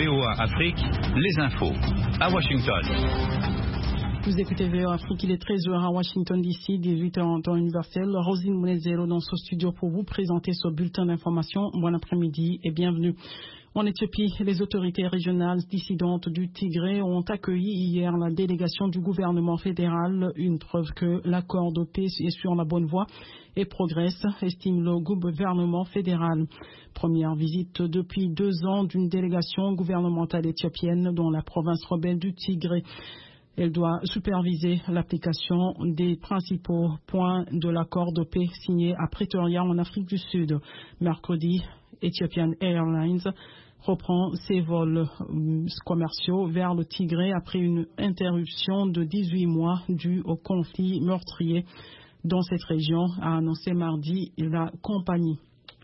VOA Afrique, les infos. À Washington. Vous écoutez VOA Afrique, il est 13h à Washington DC, 18h en temps universel. Rosine Mounezero dans ce studio pour vous présenter ce bulletin d'information. Bon après-midi et bienvenue. En Éthiopie, les autorités régionales dissidentes du Tigré ont accueilli hier la délégation du gouvernement fédéral, une preuve que l'accord de paix est sur la bonne voie et progresse, estime le gouvernement fédéral. Première visite depuis 2 ans d'une délégation gouvernementale éthiopienne dans la province rebelle du Tigré. Elle doit superviser l'application des principaux points de l'accord de paix signé à Pretoria en Afrique du Sud. Mercredi, Ethiopian Airlines reprend ses vols commerciaux vers le Tigré après une interruption de 18 mois due au conflit meurtrier dans cette région, a annoncé mardi la compagnie.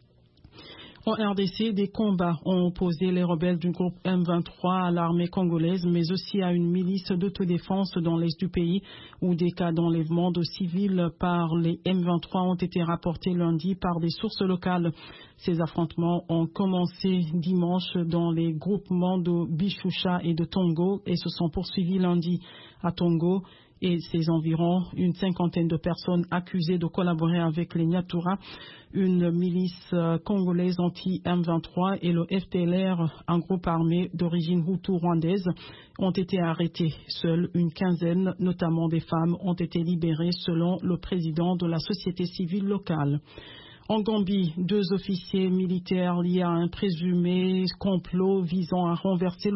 En RDC, des combats ont opposé les rebelles du groupe M23 à l'armée congolaise, mais aussi à une milice d'autodéfense dans l'est du pays, où des cas d'enlèvement de civils par les M23 ont été rapportés lundi par des sources locales. Ces affrontements ont commencé dimanche dans les groupements de Bishusha et de Tongo et se sont poursuivis lundi à Tongo et ses environs, une 50aine de personnes accusées de collaborer avec les Nyatura, une milice congolaise anti-M23 et le FDLR, un groupe armé d'origine hutu-rwandaise, ont été arrêtés. Seule une quinzaine, notamment des femmes, ont été libérées selon le président de la société civile locale. En Gambie, 2 officiers militaires liés à un présumé complot visant à renverser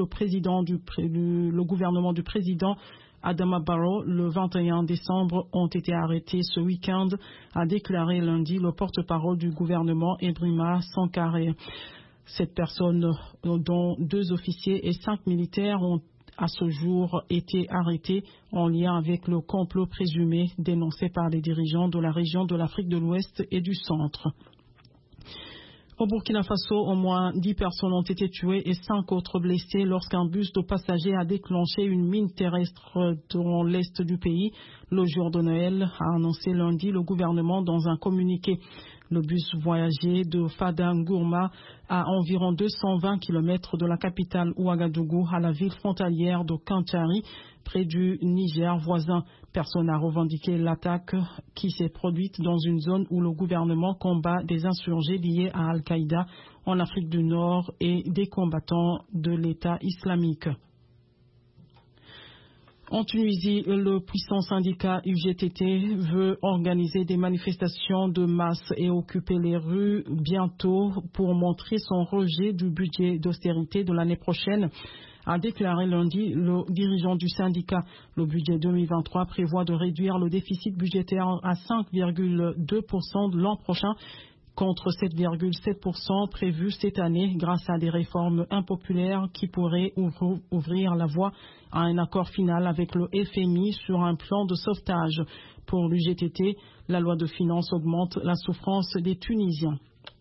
le gouvernement du président Adama Barrow, le 21 décembre, ont été arrêtés ce week-end, a déclaré lundi le porte-parole du gouvernement Ebrima Sankare. Cette personne, dont 2 officiers et 5 militaires, ont à ce jour été arrêtés en lien avec le complot présumé dénoncé par les dirigeants de la région de l'Afrique de l'Ouest et du Centre. Au Burkina Faso, au moins 10 personnes ont été tuées et 5 autres blessées lorsqu'un bus de passagers a déclenché une mine terrestre dans l'est du pays. Le jour de Noël, a annoncé lundi le gouvernement dans un communiqué. Le bus voyageait de Fadingourma à environ 220 km de la capitale Ouagadougou à la ville frontalière de Kantari, près du Niger voisin. Personne n'a revendiqué l'attaque qui s'est produite dans une zone où le gouvernement combat des insurgés liés à Al-Qaïda en Afrique du Nord et des combattants de l'État islamique. En Tunisie, le puissant syndicat UGTT veut organiser des manifestations de masse et occuper les rues bientôt pour montrer son rejet du budget d'austérité de l'année prochaine, a déclaré lundi le dirigeant du syndicat. Le budget 2023 prévoit de réduire le déficit budgétaire à 5,2% de l'an prochain, contre 7,7% prévu cette année grâce à des réformes impopulaires qui pourraient ouvrir la voie à un accord final avec le FMI sur un plan de sauvetage. Pour l'UGTT, la loi de finances augmente la souffrance des Tunisiens.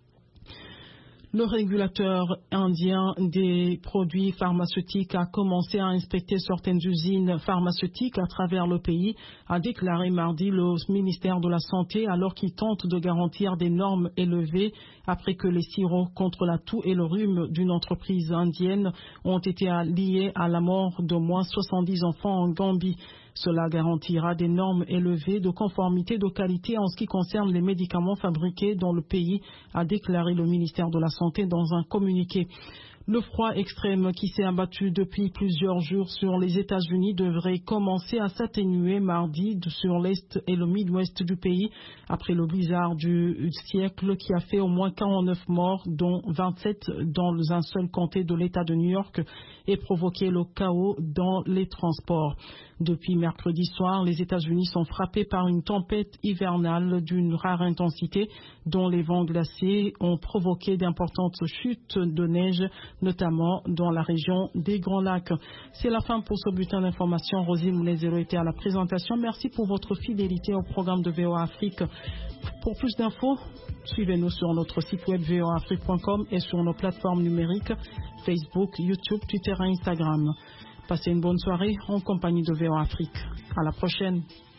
Le régulateur indien des produits pharmaceutiques a commencé à inspecter certaines usines pharmaceutiques à travers le pays, a déclaré mardi le ministère de la Santé, alors qu'il tente de garantir des normes élevées après que les sirops contre la toux et le rhume d'une entreprise indienne ont été liés à la mort d'au moins 70 enfants en Gambie. Cela garantira des normes élevées de conformité de qualité en ce qui concerne les médicaments fabriqués dans le pays, a déclaré le ministère de la Santé dans un communiqué. Le froid extrême qui s'est abattu depuis plusieurs jours sur les États-Unis devrait commencer à s'atténuer mardi sur l'est et le Midwest du pays après le blizzard du siècle qui a fait au moins 49 morts, dont 27 dans un seul comté de l'État de New York, et provoqué le chaos dans les transports. Depuis mercredi soir, les États-Unis sont frappés par une tempête hivernale d'une rare intensité dont les vents glacés ont provoqué d'importantes chutes de neige, notamment dans la région des Grands Lacs. C'est la fin pour ce bulletin d'information. Rosine Moulezero était à la présentation. Merci pour votre fidélité au programme de VOA Afrique. Pour plus d'infos, suivez-nous sur notre site web voaafrique.com et sur nos plateformes numériques Facebook, YouTube, Twitter et Instagram. Passez une bonne soirée en compagnie de VOA Afrique. À la prochaine.